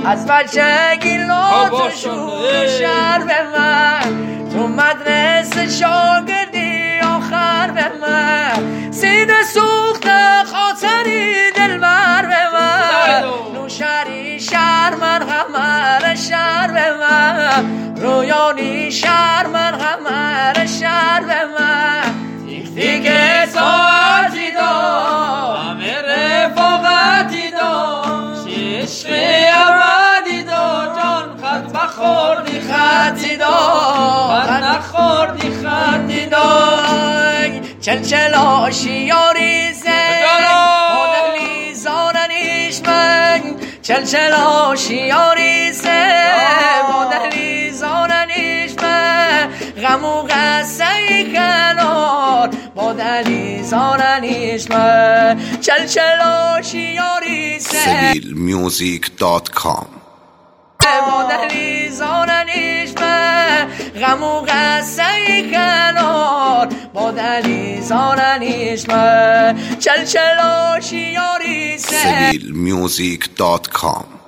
از بچگی لطفشون شر به من تو مدرسه شاگردی آخر به من سینه سوخت خاطری دلبر به من نوشری شهر من غمر شهر به من رویانی شهر من غمر شهر به من یکتی که ساعتی دار همه رفاقتی دار عشق ابدی دار جان خط بخوردی خطی دار خط نخوردی خطی دار چلچلا شیاری زن مادلی زاننیش من چلچلا شیاری زن مادلی زاننیش من غمو قصه کنار مادلی زاننیش من چلچلا شیاری زن civilmusic.com مادلی زاننیش من غمو قصه کنار مادلی زاننیش من چلچلا شیاری زن civilmusic.com